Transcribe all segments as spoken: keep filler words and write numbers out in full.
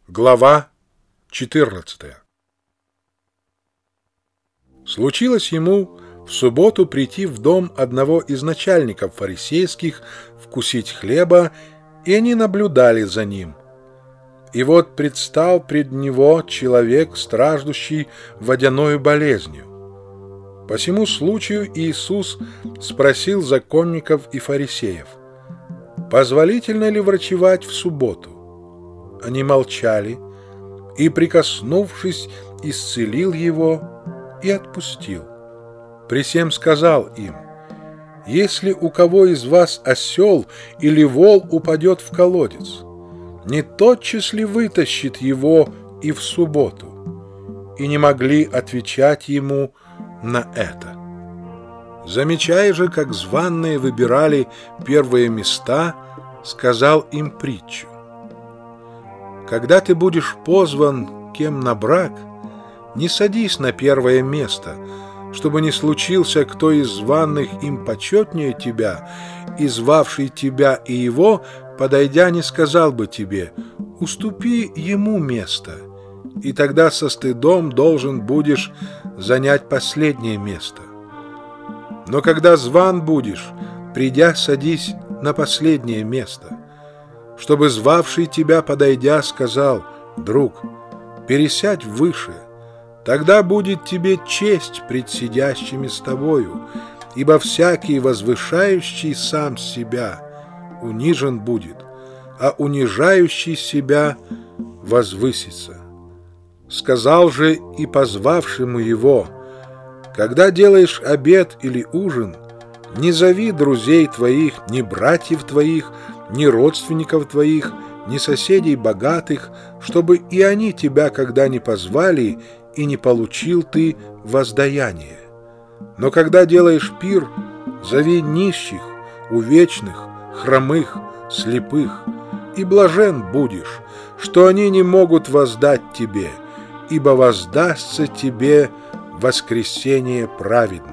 Глава четырнадцатая. Случилось ему в субботу прийти в дом одного из начальников фарисейских, вкусить хлеба, и они наблюдали за ним. И вот предстал пред него человек, страждущий водяною болезнью. По сему случаю Иисус спросил законников и фарисеев: «Позволительно ли врачевать в субботу?» Они молчали, и, прикоснувшись, исцелил его и отпустил. Присем сказал им: «Если у кого из вас осел или вол упадет в колодец, не тотчас ли вытащит его и в субботу?» И не могли отвечать ему на это. Замечая же, как званные выбирали первые места, сказал им притчу: «Когда ты будешь позван кем на брак, не садись на первое место, чтобы не случился кто из званых им почетнее тебя, и звавший тебя и его, подойдя, не сказал бы тебе: уступи ему место, и тогда со стыдом должен будешь занять последнее место. Но когда зван будешь, придя, садись на последнее место, чтобы звавший тебя, подойдя, сказал: друг, пересядь выше, тогда будет тебе честь пред сидящими с тобою, ибо всякий возвышающий сам себя унижен будет, а унижающий себя возвысится. Сказал же и позвавшему его: когда делаешь обед или ужин, не зови друзей твоих, ни братьев твоих, ни родственников твоих, ни соседей богатых, чтобы и они тебя когда не позвали, и не получил ты воздаяние. Но когда делаешь пир, зови нищих, увечных, хромых, слепых, и блажен будешь, что они не могут воздать тебе, ибо воздастся тебе воскресение праведных».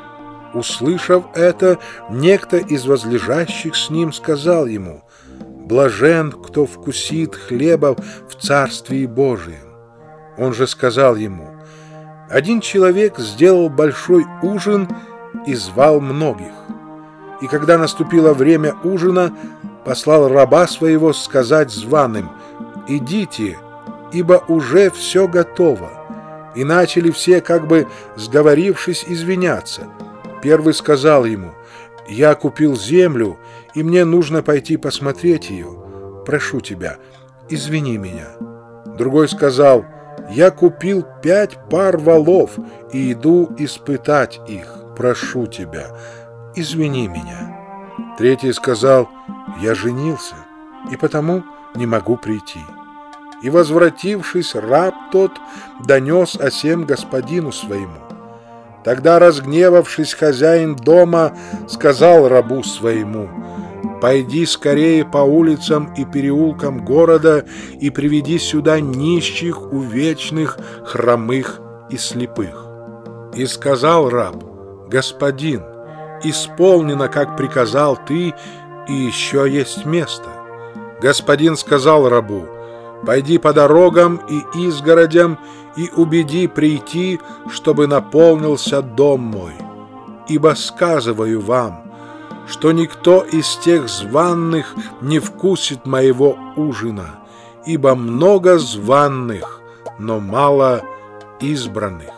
Услышав это, некто из возлежащих с ним сказал ему: «Блажен, кто вкусит хлеба в Царствии Божием». Он же сказал ему: «Один человек сделал большой ужин и звал многих. И когда наступило время ужина, послал раба своего сказать званым: идите, ибо уже все готово». И начали все, как бы сговорившись, извиняться. Первый сказал ему: «Я купил землю, и мне нужно пойти посмотреть ее. Прошу тебя, извини меня». Другой сказал: «Я купил пять пар волов и иду испытать их. Прошу тебя, извини меня». Третий сказал: «Я женился, и потому не могу прийти». И, возвратившись, раб тот донес о сем господину своему. Тогда, разгневавшись, хозяин дома сказал рабу своему: «Пойди скорее по улицам и переулкам города и приведи сюда нищих, увечных, хромых и слепых». И сказал раб: «Господин, исполнено, как приказал ты, и еще есть место». Господин сказал рабу: «Пойди по дорогам и изгородям и убеди прийти, чтобы наполнился дом мой. Ибо сказываю вам, что никто из тех званных не вкусит моего ужина, ибо много званных, но мало избранных».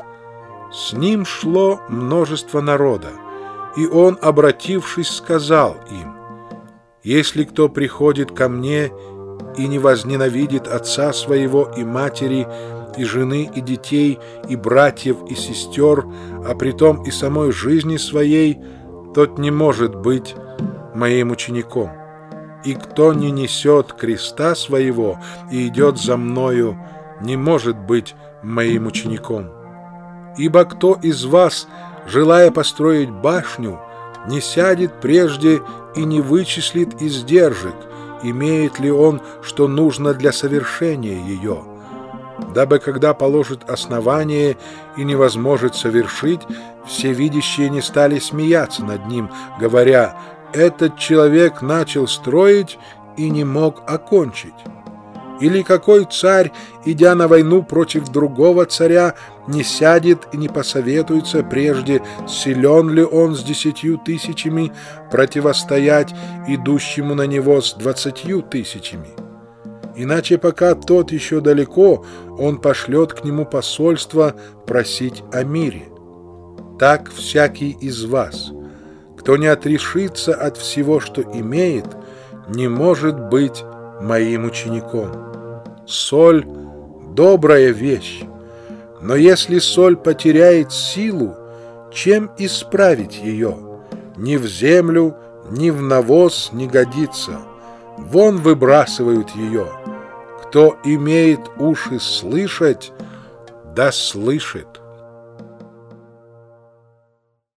С ним шло множество народа, и он, обратившись, сказал им: «Если кто приходит ко мне и не возненавидит отца своего и матери, и жены, и детей, и братьев, и сестер, а притом и самой жизни своей, тот не может быть моим учеником. И кто не несет креста своего и идет за мною, не может быть моим учеником. Ибо кто из вас, желая построить башню, не сядет прежде и не вычислит издержек, имеет ли он, что нужно для совершения ее, дабы, когда положит основание и не возможет совершить, все видящие не стали смеяться над ним, говоря: этот человек начал строить и не мог окончить. Или какой царь, идя на войну против другого царя, не сядет и не посоветуется прежде, силен ли он с десятью тысячами противостоять идущему на него с двадцатью тысячами? Иначе, пока тот еще далеко, он пошлет к нему посольство просить о мире. Так всякий из вас, кто не отрешится от всего, что имеет, не может быть моим учеником. Соль — добрая вещь, но если соль потеряет силу, чем исправить ее? Ни в землю, ни в навоз не годится. Вон выбрасывают ее. Кто имеет уши слышать, да слышит.